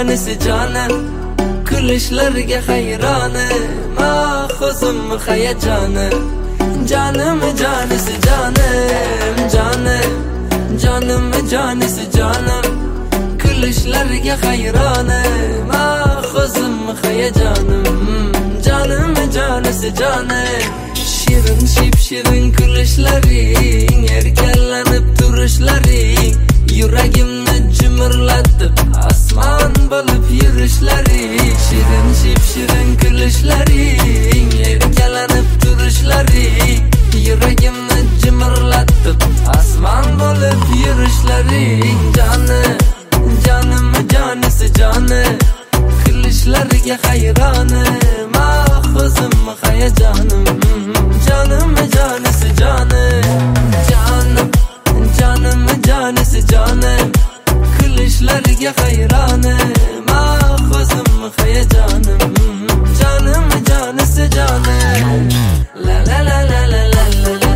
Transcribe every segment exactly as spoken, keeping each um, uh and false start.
jonisi jonim, kulishlarga hayronim, mahzun hayajonim. Jonim jonisi jonim, jonim, jonim jonisi jonim, kulishlarga hayronim, mahzun hayajonim. Jonim jonisi jonim, shirin ship shirin kulishlaring, erkalanib turishlaring, yuragimni jimirlatib osmon bo'lib yurishlaring. Shirin ship shirin kulishlaring, erkalanib turishlaring, yuragimni jimirlatib osmon bo'lib yurishlaring. Jonim, jonim jonisi jonim, kulishlarga hayronim, mahzun hayajonim. Jonim jonisi jonim, jonim, jonim jonisi jonim, kulishlarga hayronim, mahzun hayajonim. Jonim jonisi jonim. La la la la la la la la.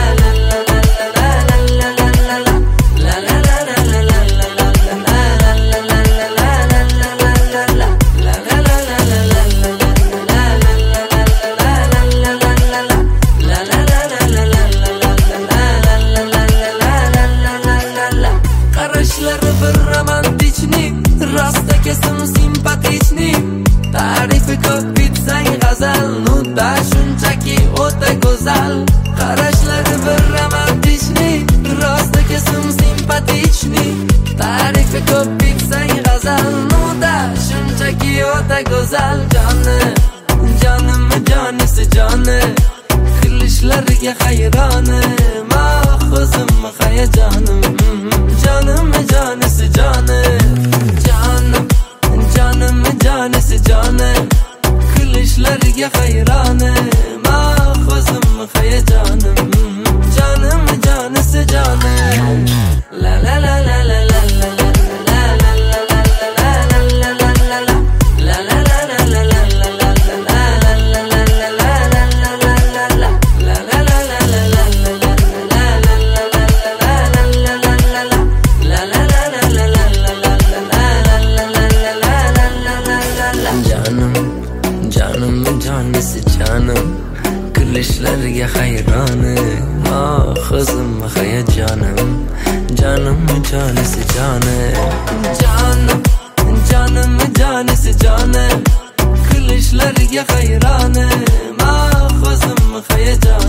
Tarifi ko'p bitsang g'azal, nutda shunchaki o'ta go'zal. Qarashlari bir romantichnik, rostaki sim simpatichnik. Tarifi ko'p bitsang g'azal, nutda shunchaki o'ta go'zal. Jonim, jonim jonisi jonim, kulishlarga hayronim, mahzun hayajonim. Jonim jonisi jonim, jonim, jonim jonisi jonim, kulishlarga hayronim, mahzun hayajonim. Jonim jonisi jonim. La la la la la la la la. Jonisi jonim, kulishlarga hayronim, mahzun hayajonim. Jonim jonisi jonim, jonim, jonim jonisi jonim, kulishlarga hayronim, mahzun hayajonim.